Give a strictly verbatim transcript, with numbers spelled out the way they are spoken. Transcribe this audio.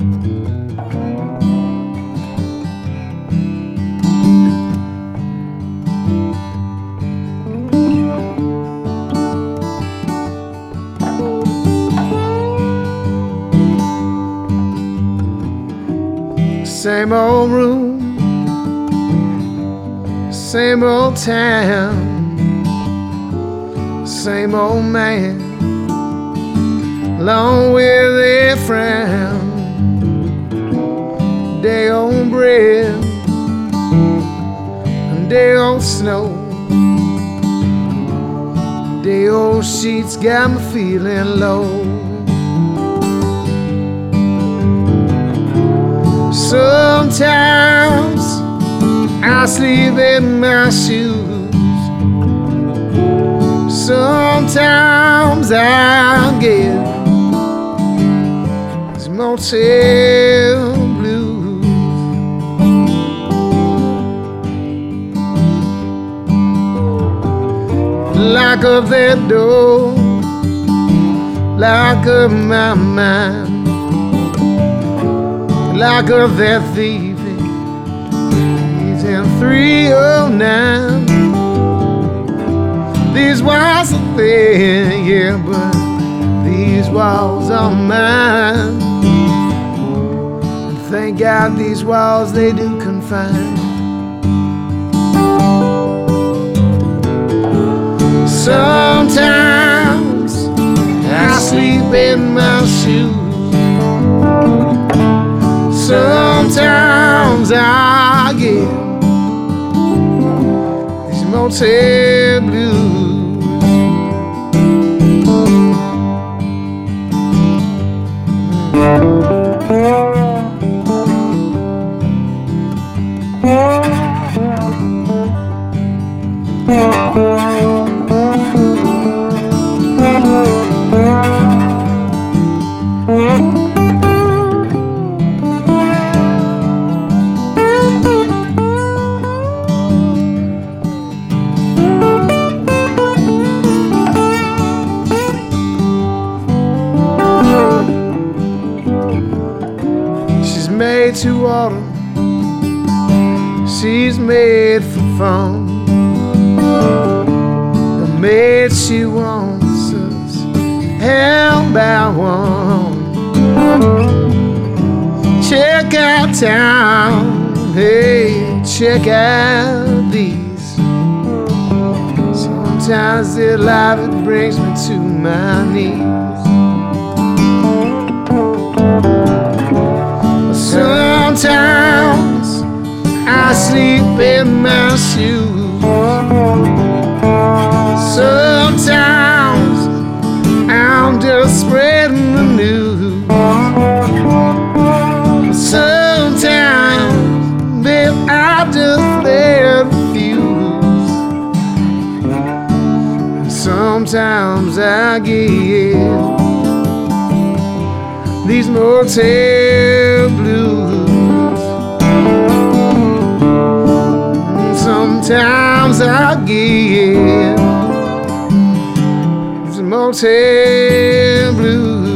Same old room, same old town, same old man, along with a frown. Day old bread and day old snow. Day old sheets got me feeling low. Sometimes I sleep in my shoes. Sometimes I get these motel blues. Lock up that door, lock up my mind. Lock up that thief, he's in three oh nine. These walls are thin, yeah, but these walls are mine. And thank God these walls, they do confine. Sometimes I sleep in my shoes. Sometimes I get these motel blues. Made to order, she's made for fun. The maid she wants us held by one. Check out town, hey, check out these. Sometimes this life, it brings me to my knees. Sometimes I sleep in my shoes. Sometimes I'm just spreading the news. Sometimes, babe, I just let the fuse. And sometimes I get these motel blues. Sometimes I get these motel blues.